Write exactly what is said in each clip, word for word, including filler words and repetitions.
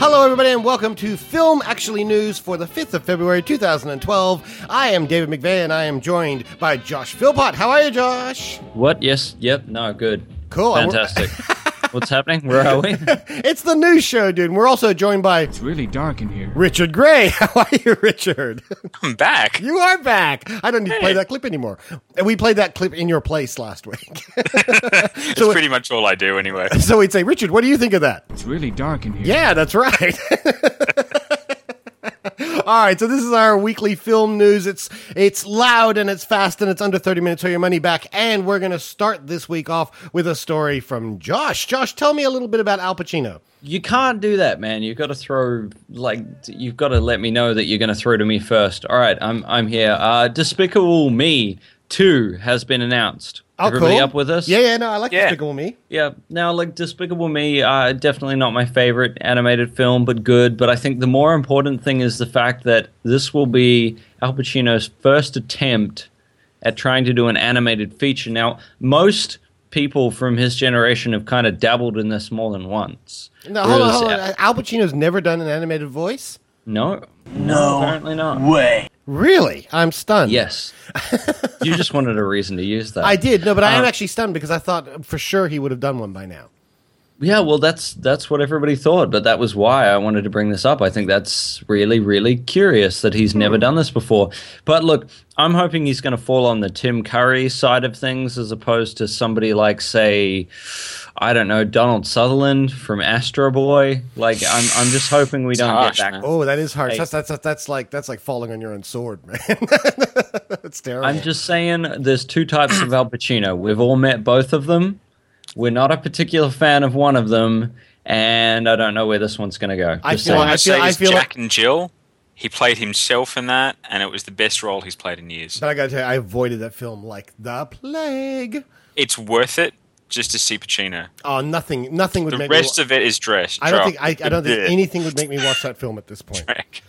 Hello, everybody, and welcome to Film Actually News for the fifth of February, two thousand twelve. I am David McVeigh, and I am joined by Josh Philpott. How are you, Josh? What? Yes. Yep. No. Good. Cool. Fantastic. What's happening? Where are we? It's the news show, dude. And we're also joined by... It's really dark in here. Richard Gray. How are you, Richard? I'm back. You are back. I don't need to play that clip anymore. And we played that clip in your place last week. It's so pretty much all I do anyway. So we'd say, Richard, what do you think of that? It's really dark in here. Yeah, that's right. All right, so this is our weekly film news. It's it's loud and it's fast and it's under thirty minutes, so your money back. And we're going to start this week off with a story from Josh. Josh, tell me a little bit about Al Pacino. You can't do that, man. You've got to throw, like, you've got to let me know that you're going to throw to me first. All right, I'm I'm here. Uh, Despicable Me two has been announced. Oh, Everybody cool. up with us? Yeah, yeah, no, I like Yeah. Despicable Me. Yeah. Now, like, Despicable Me, uh, definitely not my favorite animated film, but good. But I think the more important thing is the fact that this will be Al Pacino's first attempt at trying to do an animated feature. Now, most people from his generation have kind of dabbled in this more than once. No, hold on, Whereas- hold on. Al Pacino's never done an animated voice? No. No apparently not. way. Really? I'm stunned. Yes. You just wanted a reason to use that. I did. No, but I am Um, actually stunned because I thought for sure he would have done one by now. Yeah, well, that's that's what everybody thought, but that was why I wanted to bring this up. I think that's really, really curious that he's never done this before. But look, I'm hoping he's going to fall on the Tim Curry side of things as opposed to somebody like, say, I don't know, Donald Sutherland from Astro Boy. Like, I'm I'm just hoping we don't harsh, get man. back. Oh, that is harsh. Hey. That's, that's that's that's like that's like falling on your own sword, man. That's terrible. I'm just saying there's two types of Al Pacino. We've all met both of them. We're not a particular fan of one of them, and I don't know where this one's going to go. I Just feel- saying. All I I say I is feel Jack like- and Jill. He played himself in that, and it was the best role he's played in years. But I gotta tell you, I avoided that film like the plague. It's worth it just to see Pacino. Oh, nothing, nothing would The make rest me. of it is dress. I don't drop, think I, I don't think yeah, anything would make me watch that film at this point. track.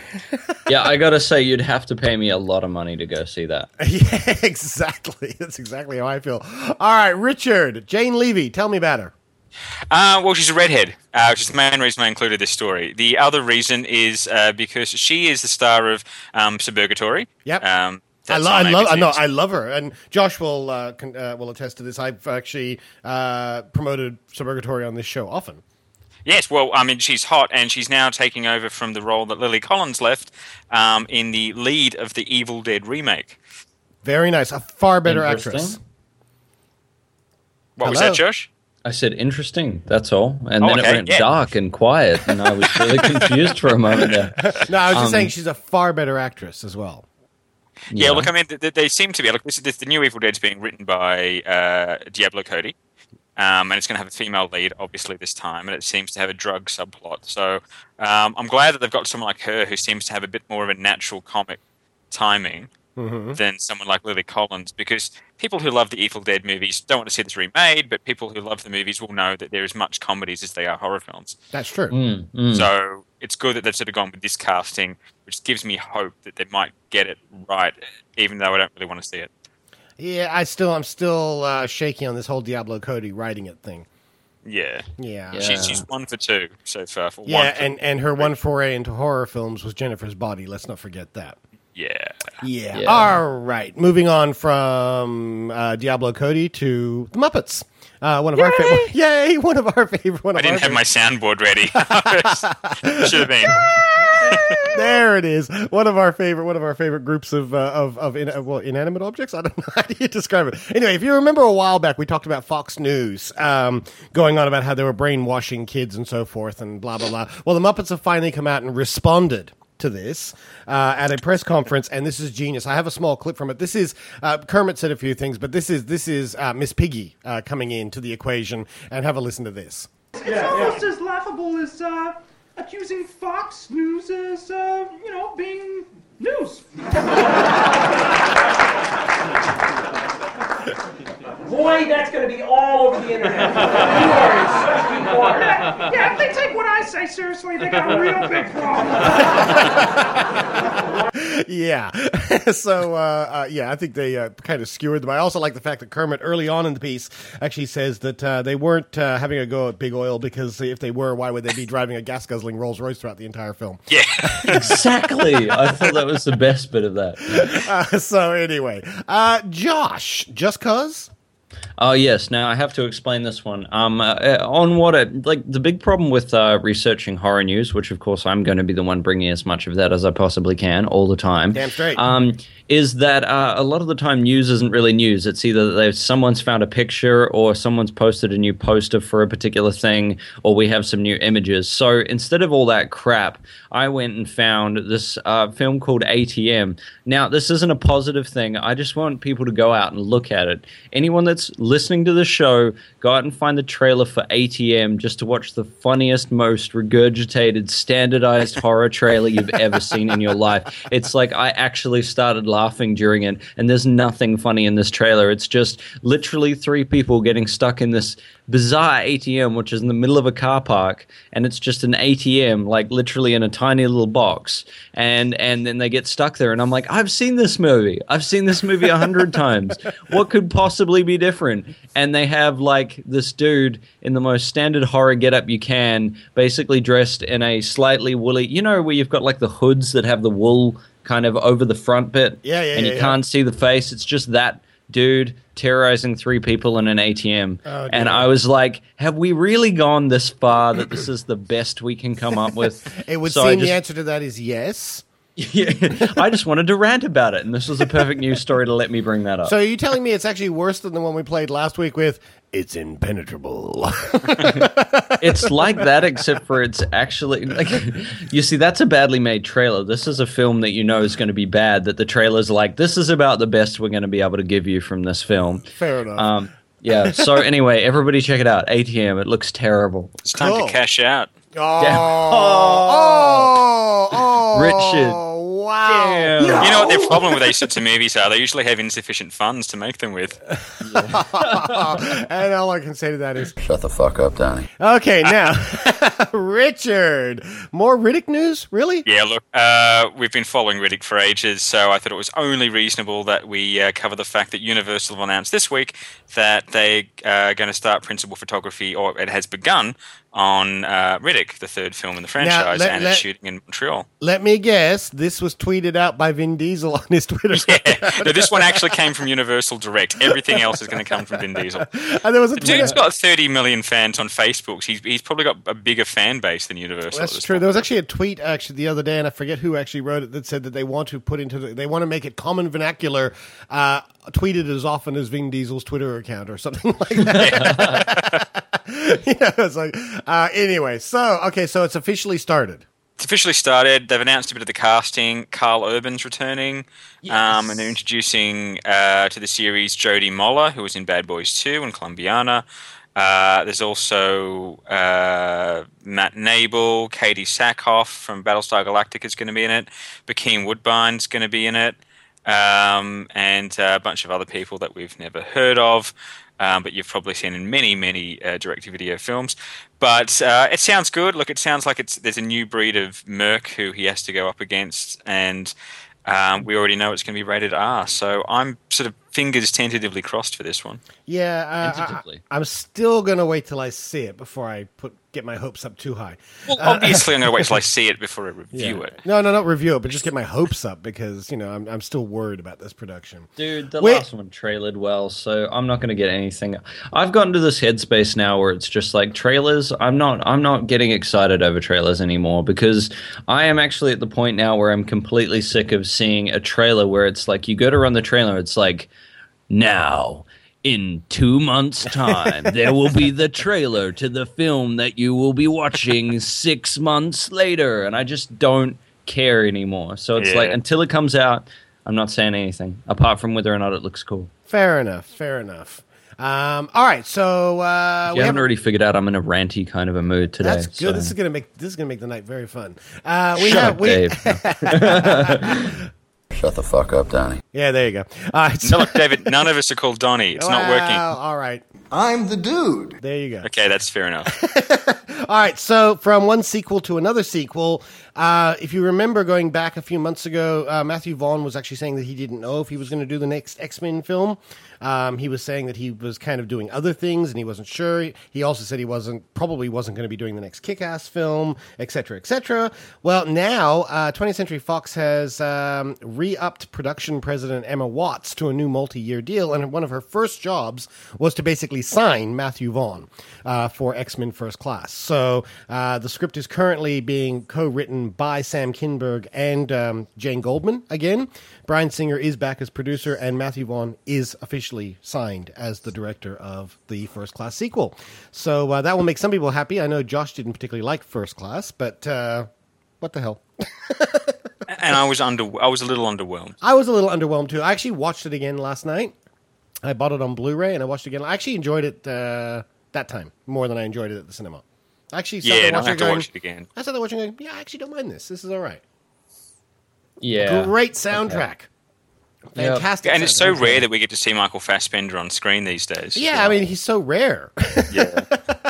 Yeah, I got to say, you'd have to pay me a lot of money to go see that. Yeah, exactly. That's exactly how I feel. All right, Richard, Jane Levy, tell me about her. Uh, well, she's a redhead, uh, which is the main reason I included this story. The other reason is uh, because she is the star of um, Suburgatory. Yep. Um, I, that's lo- on I love. I A B C. know. I love her, and Josh will uh, con- uh, will attest to this. I've actually uh, promoted Suburgatory on this show often. Yes, well, I mean, she's hot, and she's now taking over from the role that Lily Collins left um, in the lead of the Evil Dead remake. Very nice. A far better Interesting. actress. What was Hello? that, Josh? I said interesting, that's all. And Oh, then okay, it went yeah. dark and quiet, and I was really confused for a moment there. No, I was just Um, saying she's a far better actress as well. Yeah, look, I mean, th- th- they seem to be. Look, this, this, the new Evil Dead's being written by uh, Diablo Cody, um, and it's going to have a female lead, obviously, this time, and it seems to have a drug subplot. So um, I'm glad that they've got someone like her who seems to have a bit more of a natural comic timing than someone like Lily Collins, because people who love the Evil Dead movies don't want to see this remade, but people who love the movies will know that they're as much comedies as they are horror films. That's true. Mm, mm. So it's good that they've sort of gone with this casting, which gives me hope that they might get it right, even though I don't really want to see it. Yeah, I still, I'm still uh, shaky on this whole Diablo Cody writing it thing. Yeah. Yeah. Yeah. She's, she's one for two so far. For Yeah, one for, and, and her one foray into horror films was Jennifer's Body. Let's not forget that. yeah. Yeah. Yeah. All right. Moving on from uh, Diablo Cody to the Muppets. Uh, one of our favorite. Yay! One of our favorite. One I of didn't our have my soundboard ready. Should have been. There it is. One of our favorite. One of our favorite groups of uh, of of in, well, inanimate objects. I don't know how do you describe it. Anyway, if you remember a while back, we talked about Fox News um, going on about how they were brainwashing kids and so forth and blah blah blah. Well, the Muppets have finally come out and responded to this uh, at a press conference, and this is genius. I have a small clip from it. This is uh, Kermit said a few things, but this is this is uh, Miss Piggy uh, coming into the equation, and have a listen to this. It's almost as laughable as uh, accusing Fox News as, uh, you know, being news. Boy, that's going to be all over the internet. You are in such deep water. Yeah, if they take what I say seriously, they got a real big problem. Yeah. so, uh, uh, yeah, I think they uh, kind of skewered them. I also like the fact that Kermit, early on in the piece, actually says that uh, they weren't uh, having a go at Big Oil because if they were, why would they be driving a gas-guzzling Rolls-Royce throughout the entire film? Yeah. Exactly. I thought that was the best bit of that. Uh, so, anyway. Uh, Josh, just cause? Oh yes. Now I have to explain this one. Um, uh, on what it like the big problem with uh, researching horror news, which of course I'm going to be the one bringing as much of that as I possibly can all the time. Damn straight. Um, is that uh, a lot of the time news isn't really news. It's either that someone's found a picture or someone's posted a new poster for a particular thing, or we have some new images. So instead of all that crap, I went and found this uh, film called A T M. Now this isn't a positive thing. I just want people to go out and look at it. Anyone that's listening to the show, go out and find the trailer for A T M just to watch the funniest, most regurgitated, standardized horror trailer you've ever seen in your life. It's like I actually started laughing during it, and there's nothing funny in this trailer. It's just literally three people getting stuck in this bizarre A T M, which is in the middle of a car park, and it's just an A T M, like literally in a tiny little box, and and then they get stuck there, and I'm like, I've seen this movie. I've seen this movie a hundred times. What could possibly be different? And they have like this dude in the most standard horror getup you can, basically dressed in a slightly woolly, you know, where you've got like the hoods that have the wool kind of over the front bit, Yeah, yeah, and yeah, you yeah. can't see the face. It's just that dude terrorizing three people in an A T M. Oh, and dear. I was like, have we really gone this far that this is the best we can come up with? It would So I seem the just- answer to that is yes. Yeah, I just wanted to rant about it, and this was a perfect news story to let me bring that up. So are you telling me it's actually worse than the one we played last week with It's Impenetrable? It's like that, except for it's actually like, you see, that's a badly made trailer. This is a film that you know is going to be bad, that the trailer's like, this is about the best we're going to be able to give you from this film. Fair enough. Um, yeah, so anyway, everybody check it out. A T M, it looks terrible. It's time Cool. to cash out. oh, Damn. oh, oh, Richard. Wow. Damn. You know what their problem with these sorts of movies are? They usually have insufficient funds to make them with. And all I can say to that is, Shut the fuck up, Donnie. okay, now, Richard, more Riddick news? Really? Yeah, look, uh, we've been following Riddick for ages, so I thought it was only reasonable that we uh, cover the fact that Universal have announced this week that they are going to start principal photography, or it has begun, on uh, Riddick, the third film in the franchise, let- and let- it's shooting in Montreal. Let me guess, this was tweeted out by Vin Diesel on his Twitter. Yeah, no, this one actually came from Universal Direct. Everything else is going to come from Vin Diesel. And there was a The Twitter. dude's got thirty million fans on Facebook. He's, he's probably got a bigger fan base than Universal. at That's this true. point. There was actually a tweet actually the other day, and I forget who actually wrote it, that said that they want to put into the, they want to make it common vernacular, uh, tweeted as often as Vin Diesel's Twitter account or something like that. You know, it's like uh, anyway. So okay, so it's officially started. It's officially started. They've announced a bit of the casting. Carl Urban's returning. Um, and they're introducing uh, to the series Jodie Moller, who was in Bad Boys two and Columbiana. Uh, there's also uh, Matt Nable, Katie Sackhoff from Battlestar Galactica is going to be in it. Bokeem Woodbine's going to be in it. Um, and uh, a bunch of other people that we've never heard of. Um, but you've probably seen in many, many uh, direct-to-video films. But uh, it sounds good. Look, it sounds like it's there's a new breed of merc who he has to go up against, and um, we already know it's going to be rated R. So I'm sort of fingers tentatively crossed for this one. Yeah, uh, Tentatively. I, I'm still gonna wait till I see it before I put get my hopes up too high. Well, obviously, I'm going to wait till I see it before I review Yeah. it. No, no, not review it, but just get my hopes up because you know I'm I'm still worried about this production. Dude, the Wait. last one trailered well, so I'm not going to get anything. I've gotten to this headspace now where it's just like trailers. I'm not. I'm not getting excited over trailers anymore because I am actually at the point now where I'm completely sick of seeing a trailer where it's like you go to run the trailer, it's like now. In two months' time, there will be the trailer to the film that you will be watching six months later. And I just don't care anymore. So it's Yeah. like, until it comes out, I'm not saying anything, apart from whether or not it looks cool. Fair enough. Fair enough. Um, all right, so uh, If we you haven't have- already figured out, I'm in a ranty kind of a mood today. That's good. so- This is gonna make this is gonna make the night very fun. Uh, we Shut have up, we, Dave. Shut the fuck up, Donnie. Yeah, there you go. All right, No, look, David, none of us are called Donnie. It's not working. All right. I'm the dude. There you go. Okay, that's fair enough. All right, so from one sequel to another sequel, uh, if you remember going back a few months ago, uh, Matthew Vaughn was actually saying that he didn't know if he was going to do the next X-Men film. Um, he was saying that he was kind of doing other things and he wasn't sure. He also said he wasn't probably wasn't going to be doing the next Kick-Ass film, et cetera, et cetera. Well, now uh, twentieth Century Fox has um, re-upped production president Emma Watts to a new multi-year deal, and one of her first jobs was to basically sign Matthew Vaughn uh, for X-Men First Class. So uh, the script is currently being co-written by Sam Kinberg and um, Jane Goldman again. Bryan Singer is back as producer, and Matthew Vaughn is officially signed as the director of the First Class sequel. So uh, that will make some people happy. I know Josh didn't particularly like First Class, but uh, what the hell? And I was under, I was a little underwhelmed. I was a little underwhelmed too. I actually watched it again last night. I bought it on Blu-ray and I watched it again. I actually enjoyed it uh, that time more than I enjoyed it at the cinema. I actually sat Yeah, there and I watching have it to going, watch it again. I sat there watching it going, yeah, I actually don't mind this. This is all right. Yeah. Great soundtrack. Yep. Fantastic. And it's so soundtrack. rare that we get to see Michael Fassbender on screen these days. Yeah, I mean, he's so rare. Yeah.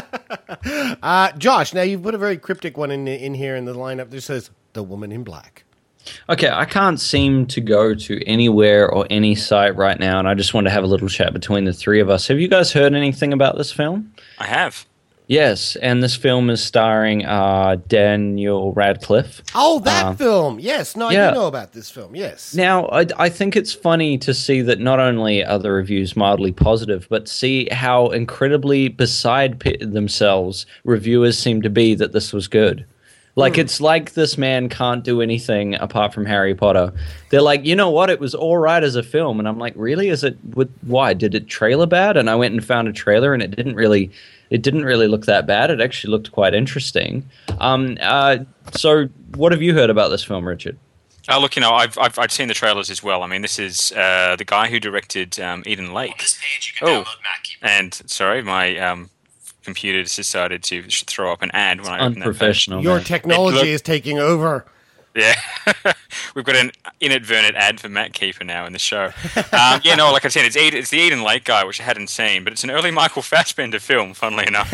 uh, Josh, now you've put a very cryptic one in in here in the lineup that says, The Woman in Black. Okay, I can't seem to go to anywhere or any site right now, and I just want to have a little chat between the three of us. Have you guys heard anything about this film? I have. Yes, and this film is starring uh, Daniel Radcliffe. Oh, that Um, film. Yes. No, I yeah. do know about this film. Yes. Now, I, I think it's funny to see that not only are the reviews mildly positive, but see how incredibly beside p- themselves reviewers seem to be that this was good. Like, it's like this man can't do anything apart from Harry Potter. They're like, you know what? It was all right as a film. And I'm like, really? Is it? With, why? Did it trailer bad? And I went and found a trailer, and it didn't really it didn't really look that bad. It actually looked quite interesting. Um, uh, so what have you heard about this film, Richard? Oh, look, you know, I've, I've I've seen the trailers as well. I mean, this is uh, the guy who directed um, Eden Lake. On this page, you can Oh, download MacKeeper. and sorry, my um, computer decided to throw up an ad when I opened that page. Unprofessional. Your man. technology Look- is taking over. Yeah, we've got an inadvertent ad for MacKeeper now in the show. Um, yeah, no, like I said, it's Eden, it's the Eden Lake guy, which I hadn't seen, but it's an early Michael Fassbender film, funnily enough,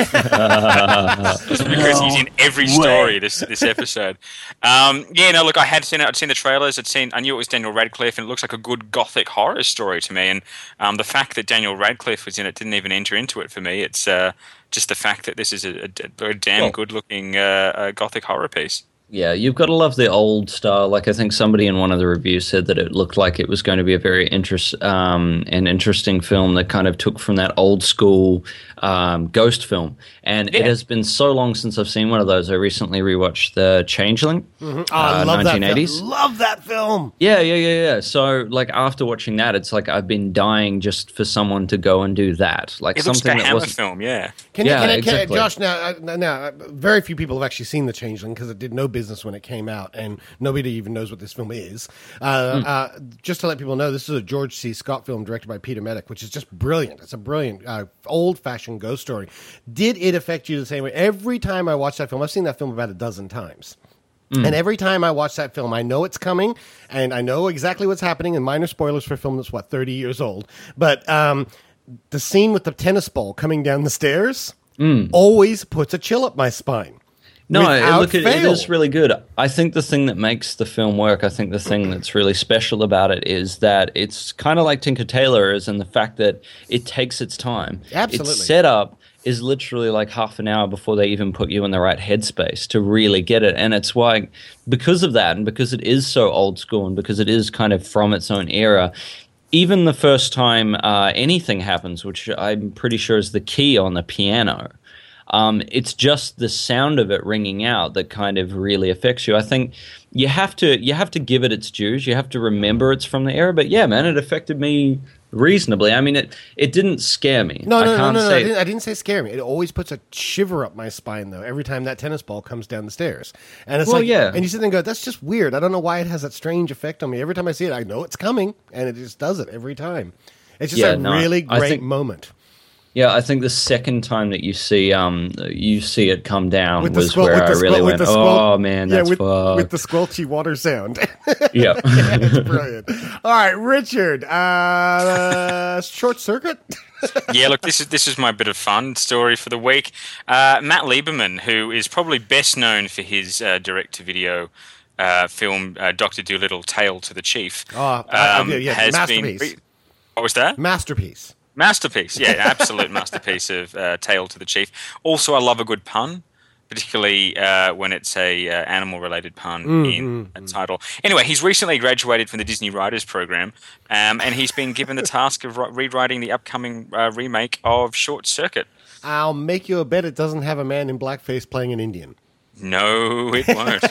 because he's in every story this this episode. Um, yeah, no, look, I had seen it. I'd seen the trailers. I'd seen. I knew it was Daniel Radcliffe, and it looks like a good gothic horror story to me. And um, the fact that Daniel Radcliffe was in it didn't even enter into it for me. It's uh, just the fact that this is a, a, a damn Well- good-looking uh, uh, gothic horror piece. Yeah, you've got to love the old style. Like, I think somebody in one of the reviews said that it looked like it was going to be a very interest, um, an interesting film that kind of took from that old school um, ghost film. And Yeah. it has been so long since I've seen one of those. I recently rewatched The Changeling. Oh, I uh, love that nineteen eighties. film. Love that film. Yeah, yeah, yeah, yeah. So, like, after watching that, it's like I've been dying just for someone to go and do that. Like, It looks something like a that Hammer wasn't. film, yeah. Can, Yeah, you, can, I- can, I- exactly. Josh, now, uh, now, uh, very few people have actually seen The Changeling because it did no business when it came out, and nobody even knows what this film is. Uh, Hmm. uh, just to let people know, this is a George C. Scott film directed by Peter Medic, which is just brilliant. It's a brilliant, uh, old-fashioned ghost story. Did it affect you the same way? Every time I watch that film, I've seen that film about a dozen times. And every time I watch that film, I know it's coming, and I know exactly what's happening, and minor spoilers for a film that's, what, thirty years old. But um, the scene with the tennis ball coming down the stairs always puts a chill up my spine. No, it, Without look, it, it fail. is really good. I think the thing that makes the film work, I think the thing that's really special about it is that it's kind of like Tinker Tailor is in the fact that it takes its time. Absolutely. Its setup is literally like half an hour before they even put you in the right headspace to really get it. And it's why, because of that, and because it is so old school, and because it is kind of from its own era, even the first time uh, anything happens, which I'm pretty sure is the key on the piano, Um, it's just the sound of it ringing out that kind of really affects you. I think you have to you have to give it its dues. You have to remember it's from the era. But yeah, man, it affected me reasonably. I mean, it it didn't scare me. No, I no, no, can't no, no. say I didn't, I didn't say scare me. It always puts a shiver up my spine, though, every time that tennis ball comes down the stairs. And it's Well, like, yeah. and you sit there and go, that's just weird. I don't know why it has that strange effect on me. Every time I see it, I know it's coming, and it just does it every time. It's just Yeah, a no, I- really I great think- moment. Yeah, I think the second time that you see um you see it come down With the was squel- where with the I really squel- with went, the squel- oh man, yeah, that's with, fucked. with the squelchy water sound. yeah. It's brilliant. All right, Richard, uh, Short Circuit? Yeah, look, this is this is my bit of fun story for the week. Uh, Matt Lieberman, who is probably best known for his uh, direct-to-video uh, film uh, Doctor Dolittle: Tale to the Chief, Oh, I- I- um, yeah, has masterpiece. been. Re- what was that? Masterpiece. Masterpiece, yeah, absolute masterpiece of uh, Tale to the Chief. Also, I love a good pun, particularly uh, when it's a uh, animal-related pun Mm, in a title. Anyway, he's recently graduated from the Disney Writers Program, um, and he's been given the task of ri- rewriting the upcoming uh, remake of Short Circuit. I'll make you a bet it doesn't have a man in blackface playing an Indian. No, it won't.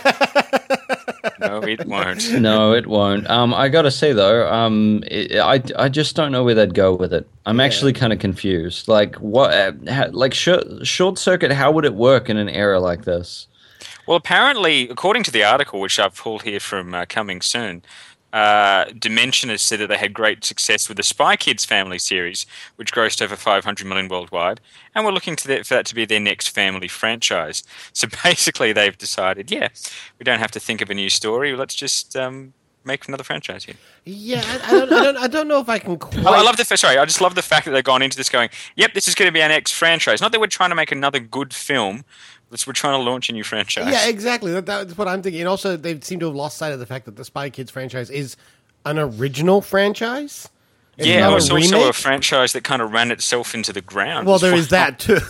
No, it won't. No, it won't. Um, I gotta say though, um, it, I I just don't know where they'd go with it. I'm actually kind of confused. Like what? Uh, ha, like short, short circuit? How would it work in an era like this? Well, apparently, according to the article, which I've pulled here from uh, Coming Soon, uh, Dimension has said that they had great success with the Spy Kids family series, which grossed over five hundred million worldwide, and we're looking to that, for that to be their next family franchise. So basically, they've decided, yeah, we don't have to think of a new story. Let's just um, make another franchise here. Yeah, I, I, don't, I, don't, I don't know if I can quite... I love the sorry. I just love the fact that they've gone into this going, "Yep, this is going to be our next franchise." Not that we're trying to make another good film. It's, we're trying to launch a new franchise. Yeah, exactly. That, that's what I'm thinking. And also, they seem to have lost sight of the fact that the Spy Kids franchise is an original franchise. It's Yeah, not it a was also a remake. franchise that kind of ran itself into the ground. Well, as there well. is that too.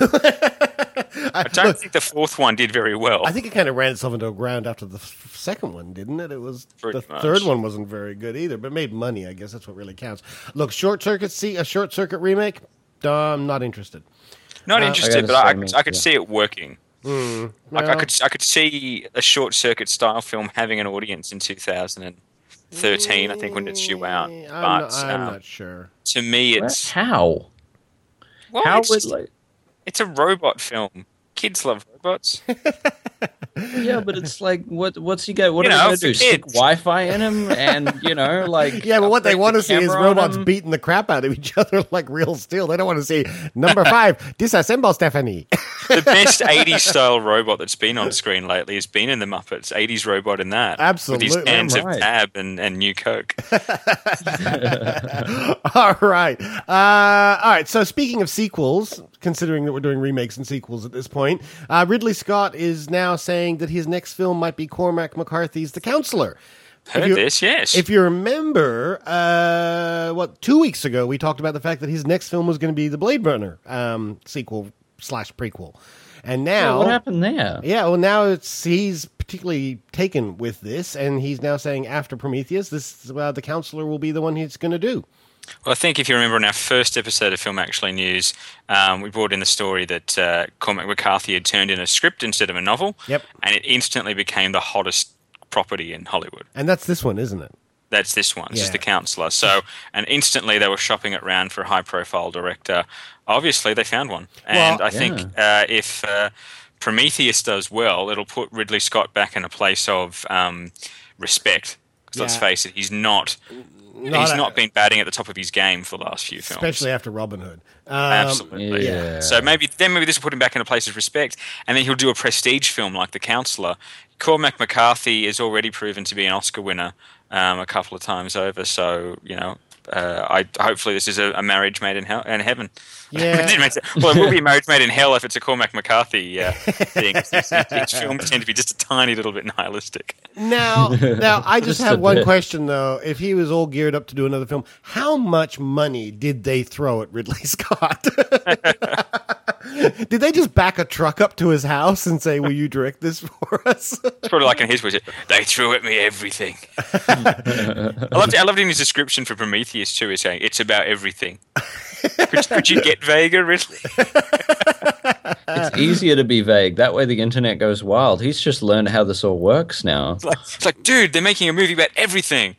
I don't think the fourth one did very well. I think it kind of ran itself into the ground after the f- second one, didn't it? It was Pretty the much. third one wasn't very good either, but made money. I guess that's what really counts. Look, Short Circuit, see a Short Circuit remake. Uh, I'm not interested. Not Uh, interested, I but I, gotta say, I could yeah. see it working. Like, I well. could I could see a Short Circuit style film having an audience in two thousand thirteen. I think when it's due out. I'm, But not, I'm um, not sure. to me, it's How? well, How it's, would like? it's a robot film. Kids love robots. Yeah, but it's like, what? What's he get? What You are know, they gonna for do? Stick kids. Wi-Fi in him, and you know, like Yeah, but what they upgrade want the to see is camera on robots him? beating the crap out of each other like real steel. They don't want to see number five, disassemble Stephanie. The best eighties style robot that's been on screen lately has been in the Muppets. eighties robot in that. Absolutely. With his cans Right. of Tab and, and New Coke. All right. Uh, all right. So speaking of sequels, considering that we're doing remakes and sequels at this point, uh, Ridley Scott is now saying that his next film might be Cormac McCarthy's The Counselor. Heard you- this, yes. If you remember, uh, what, two weeks ago, we talked about the fact that his next film was going to be the Blade Runner um, sequel slash prequel. And now... Yeah, what happened there? Yeah, well, now it's he's particularly taken with this, and he's now saying after Prometheus, this uh, The Counselor will be the one he's going to do. Well, I think if you remember in our first episode of Film Actually News, um, we brought in the story that uh, Cormac McCarthy had turned in a script instead of a novel, Yep. and it instantly became the hottest property in Hollywood. And that's this one, isn't it? That's this one. This is Yeah. The Counselor. So, and instantly they were shopping it around for a high-profile director. Obviously, they found one. And Well, I think uh, if uh, Prometheus does well, it'll put Ridley Scott back in a place of um, respect. Because let's Yeah. face it, he's not... Not he's a- not been batting at the top of his game for the last few films. Especially after Robin Hood. Um, Absolutely. yeah. So maybe then maybe this will put him back in a place of respect, and then he'll do a prestige film like The Counselor. Cormac McCarthy is already proven to be an Oscar winner um, a couple of times over. So you know, uh, I hopefully this is a, a marriage made in hell in heaven. Yeah. It didn't make sense. Well, it will be a marriage made in hell if it's a Cormac McCarthy uh, thing. Each film tend to be just a tiny little bit nihilistic. Now, now I just Just have a one bit. question, though. If he was all geared up to do another film, how much money did they throw at Ridley Scott? Did they just back a truck up to his house and say, will you direct this for us? It's probably like in his words, they threw at me everything. I loved I loved in his description for Prometheus too. He's saying it's about everything. Could, could you get vaguer, Ridley? It's easier to be vague. That way the internet goes wild. He's just learned how this all works now. It's like, it's like, dude, they're making a movie about everything,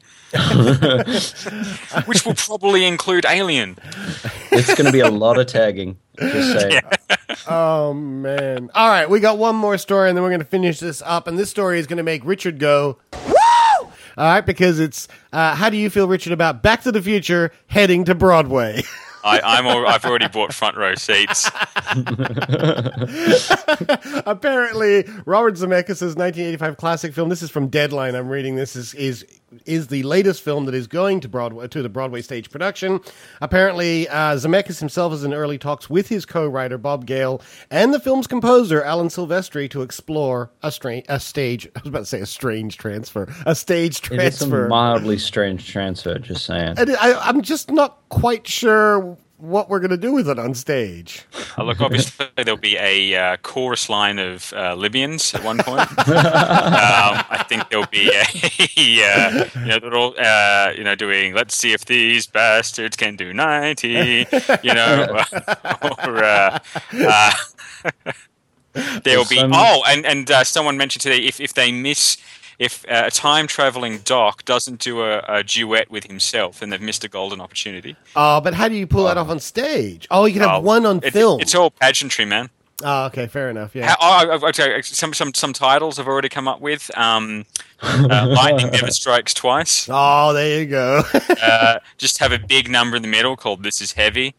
which will probably include Alien. It's going to be a lot of tagging. Just saying. Oh, man. All right, we got one more story, and then we're going to finish this up. And this story is going to make Richard go, woo! All right, because it's, uh, how do you feel, Richard, about Back to the Future heading to Broadway? I, I'm al- I've already bought front row seats. Apparently, Robert Zemeckis' nineteen eighty-five classic film. This is from Deadline. I'm reading this is is is the latest film that is going to Broadway to the Broadway stage production. Apparently, uh, Zemeckis himself is in early talks with his co-writer Bob Gale and the film's composer Alan Silvestri to explore a strange a stage. I was about to say a strange transfer, a stage transfer. It's a mildly strange transfer. Just saying. And I, I'm just not quite sure what we're going to do with it on stage. Uh, look, obviously there'll be a uh, chorus line of uh, Libyans at one point. um, I think there'll be a, uh, you know, they're all, uh, you know, doing "Let's see if these bastards can do ninety," you know, or uh, uh, there'll be. Oh, and and uh, someone mentioned today if if they miss. If uh, a time-traveling Doc doesn't do a, a duet with himself, then they've missed a golden opportunity. Oh, but how do you pull that off on stage? Oh, you can have Oh, one on it- film. It's all pageantry, man. Oh, okay, fair enough. Yeah. How, oh, oh, okay, some some some titles I've already come up with. Um, uh, Lightning Never Strikes Twice. Oh, there you go. Uh, just have a big number in the middle called "This Is Heavy."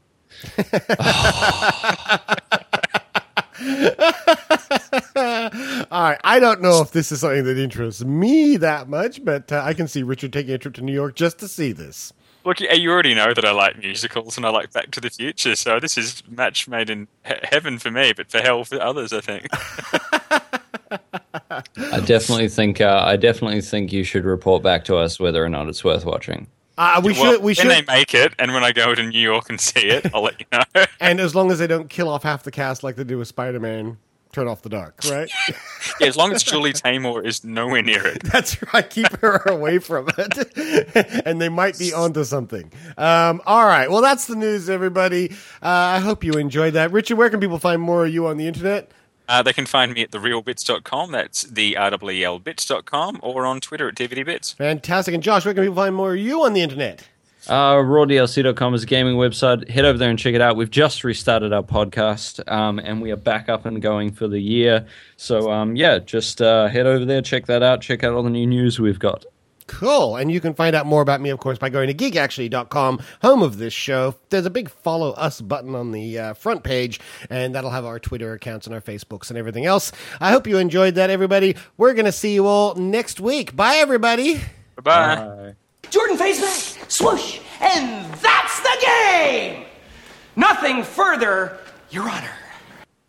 All right, I don't know if this is something that interests me that much, but uh, I can see Richard taking a trip to New York just to see this. Look, you you already know that I like musicals and I like Back to the Future, so this is match made in he- heaven for me, but for hell for others, I think. I definitely think. Uh, I definitely think you should report back to us whether or not it's worth watching. Uh, we Well, should. We when should. they make it, and when I go to New York and see it, I'll let you know. And as long as they don't kill off half the cast like they do with Spider-Man, turn off the dark, right? Yeah, as long as Julie Taymor is nowhere near it. That's right. Keep her away from it. And they might be onto something. Um, all right. Well, that's the news, everybody. Uh, I hope you enjoyed that. Richard, where can people find more of you on the internet? Uh, they can find me at the real bits dot com. That's the R W E L bits dot com, or on Twitter at D V D Bits. Fantastic. And Josh, where can people find more of you on the internet? Uh, raw D L C dot com is a gaming website. Head over there and check it out. We've just restarted our podcast, um, and we are back up and going for the year. So, um, yeah, just uh, head over there, check that out, check out all the new news we've got. Cool. And you can find out more about me, of course, by going to gig actually dot com, home of this show. There's a big follow us button on the uh, front page, and that'll have our Twitter accounts and our Facebooks and everything else. I hope you enjoyed that, everybody. We're going to see you all next week. Bye, everybody. Bye-bye. Bye. Jordan face back, swoosh, and that's the game! Nothing further, Your Honor.